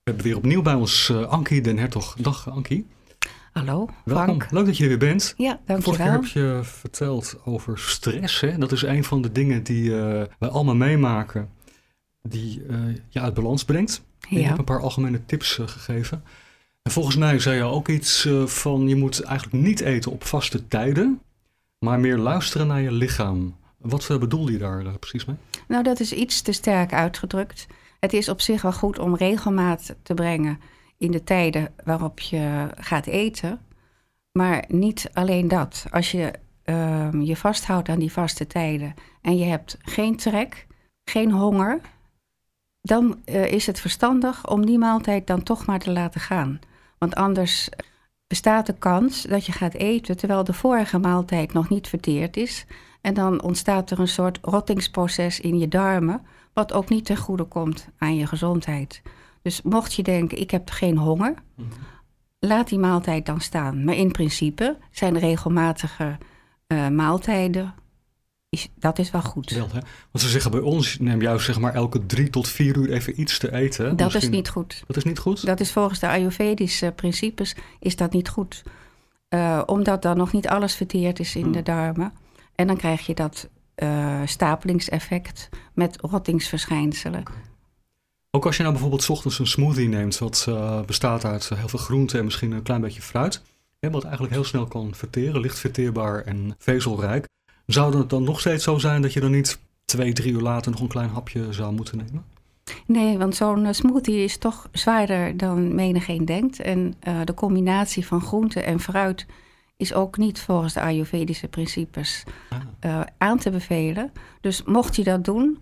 We hebben weer opnieuw bij ons Ankie den Hertog. Dag Ankie. Hallo, Welkom. Frank. Leuk dat je er weer bent. Ja, dankjewel. Vorige keer heb je verteld over stress. Hè? Dat is een van de dingen die wij allemaal meemaken. Die je uit balans brengt. Ja. Je hebt een paar algemene tips gegeven. En volgens mij zei je ook iets van je moet eigenlijk niet eten op vaste tijden. Maar meer luisteren naar je lichaam. Wat bedoelde je daar precies mee? Nou, dat is iets te sterk uitgedrukt. Het is op zich wel goed om regelmaat te brengen in de tijden waarop je gaat eten. Maar niet alleen dat. Als je je vasthoudt aan die vaste tijden en je hebt geen trek, geen honger, dan is het verstandig om die maaltijd dan toch maar te laten gaan. Want anders bestaat de kans dat je gaat eten terwijl de vorige maaltijd nog niet verteerd is. En dan ontstaat er een soort rottingsproces in je darmen, wat ook niet ten goede komt aan je gezondheid. Dus mocht je denken, ik heb geen honger, laat die maaltijd dan staan. Maar in principe zijn regelmatige maaltijden, dat is wel goed. Wel, hè? Want ze zeggen bij ons, neem juist zeg maar elke 3 tot 4 uur even iets te eten. Dat is niet goed. Dat is niet goed? Dat is volgens de Ayurvedische principes is dat niet goed. Omdat dan nog niet alles verteerd is in de darmen. En dan krijg je dat stapelingseffect met rottingsverschijnselen. Okay. Ook als je nou bijvoorbeeld 's ochtends een smoothie neemt, wat bestaat uit heel veel groenten en misschien een klein beetje fruit. Wat eigenlijk heel snel kan verteren, licht verteerbaar en vezelrijk. Zou het dan nog steeds zo zijn dat je dan niet 2, 3 uur later nog een klein hapje zou moeten nemen? Nee, want zo'n smoothie is toch zwaarder dan menigeen denkt. En de combinatie van groente en fruit is ook niet volgens de Ayurvedische principes aan te bevelen. Dus mocht je dat doen,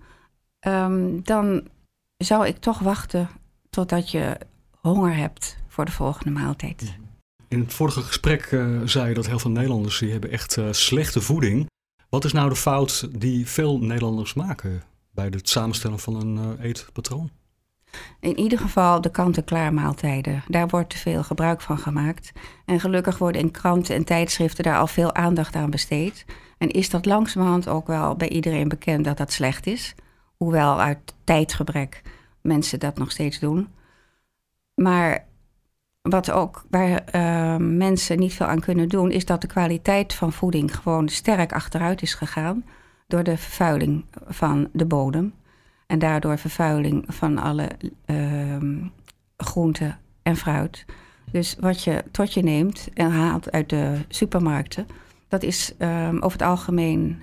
dan zou ik toch wachten totdat je honger hebt voor de volgende maaltijd. In het vorige gesprek zei je dat heel veel Nederlanders die hebben echt slechte voeding. Wat is nou de fout die veel Nederlanders maken bij het samenstellen van een eetpatroon? In ieder geval de kant-en-klaar maaltijden. Daar wordt te veel gebruik van gemaakt. En gelukkig worden in kranten en tijdschriften daar al veel aandacht aan besteed. En is dat langzamerhand ook wel bij iedereen bekend dat dat slecht is. Hoewel uit tijdgebrek mensen dat nog steeds doen. Maar waar mensen niet veel aan kunnen doen, is dat de kwaliteit van voeding gewoon sterk achteruit is gegaan door de vervuiling van de bodem. En daardoor vervuiling van alle groenten en fruit. Dus wat je tot je neemt en haalt uit de supermarkten, dat is over het algemeen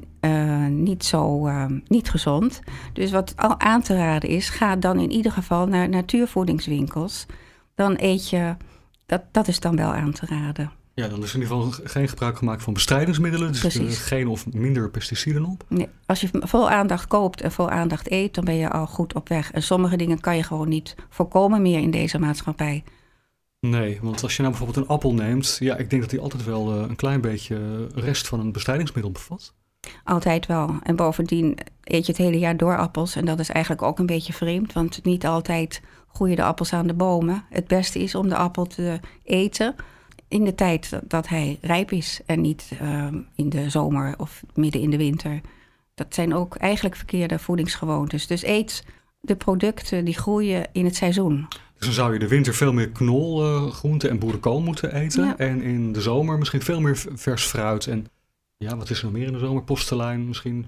niet gezond. Dus wat al aan te raden is, ga dan in ieder geval naar natuurvoedingswinkels. Dan eet je, dat is dan wel aan te raden. Ja, dan is in ieder geval geen gebruik gemaakt van bestrijdingsmiddelen. Dus er geen of minder pesticiden op. Nee, als je vol aandacht koopt en vol aandacht eet, dan ben je al goed op weg. En sommige dingen kan je gewoon niet voorkomen meer in deze maatschappij. Nee, want als je nou bijvoorbeeld een appel neemt, ja, ik denk dat die altijd wel een klein beetje rest van een bestrijdingsmiddel bevat. Altijd wel. En bovendien eet je het hele jaar door appels. En dat is eigenlijk ook een beetje vreemd, want niet altijd groeien de appels aan de bomen. Het beste is om de appel te eten in de tijd dat hij rijp is en niet in de zomer of midden in de winter. Dat zijn ook eigenlijk verkeerde voedingsgewoontes. Dus eet de producten die groeien in het seizoen. Dus dan zou je de winter veel meer knolgroenten en boerenkool moeten eten. Ja. En in de zomer misschien veel meer vers fruit. En ja, wat is er nog meer in de zomer? Postelijn misschien?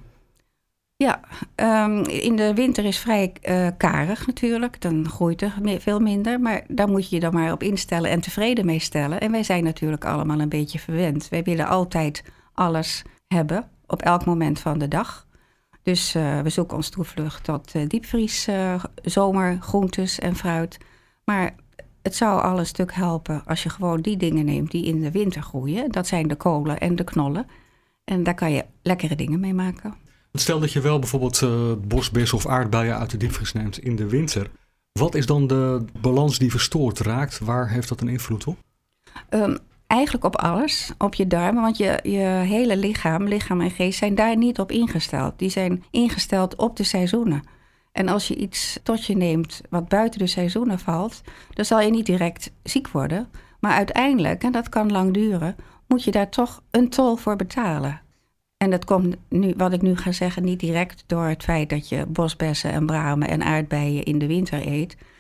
Ja, in de winter is vrij karig natuurlijk. Dan groeit er veel minder. Maar daar moet je je dan maar op instellen en tevreden mee stellen. En wij zijn natuurlijk allemaal een beetje verwend. Wij willen altijd alles hebben op elk moment van de dag. Dus we zoeken ons toevlucht tot diepvries, zomergroentes en fruit. Maar het zou al een stuk helpen als je gewoon die dingen neemt die in de winter groeien. Dat zijn de kolen en de knollen. En daar kan je lekkere dingen mee maken. Stel dat je wel bijvoorbeeld bosbessen of aardbeien uit de diepvries neemt in de winter. Wat is dan de balans die verstoord raakt? Waar heeft dat een invloed op? Eigenlijk op alles, op je darmen. Want je hele lichaam en geest zijn daar niet op ingesteld. Die zijn ingesteld op de seizoenen. En als je iets tot je neemt wat buiten de seizoenen valt, dan zal je niet direct ziek worden. Maar uiteindelijk, en dat kan lang duren, moet je daar toch een tol voor betalen. En dat komt nu, wat ik nu ga zeggen, niet direct door het feit dat je bosbessen en bramen en aardbeien in de winter eet.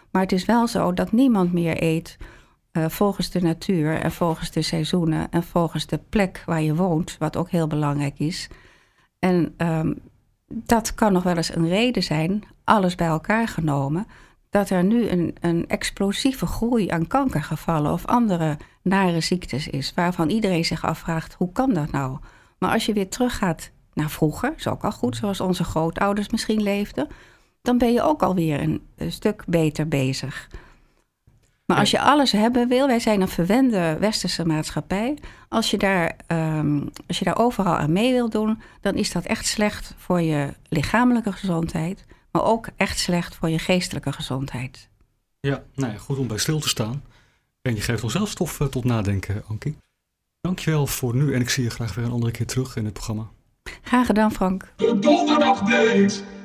Maar het is wel zo dat niemand meer eet volgens de natuur en volgens de seizoenen en volgens de plek waar je woont, wat ook heel belangrijk is. En dat kan nog wel eens een reden zijn, alles bij elkaar genomen, dat er nu een explosieve groei aan kankergevallen of andere nare ziektes is, waarvan iedereen zich afvraagt, hoe kan dat nou? Maar als je weer teruggaat naar vroeger, is ook al goed, zoals onze grootouders misschien leefden, dan ben je ook alweer een stuk beter bezig. Maar als je alles hebben wil, wij zijn een verwende westerse maatschappij. Als je daar overal aan mee wil doen, dan is dat echt slecht voor je lichamelijke gezondheid, maar ook echt slecht voor je geestelijke gezondheid. Ja, nou ja, goed om bij stil te staan. En je geeft ons zelf stof tot nadenken, Ankie. Dankjewel voor nu en ik zie je graag weer een andere keer terug in het programma. Graag gedaan, Frank. De Donderdagdate.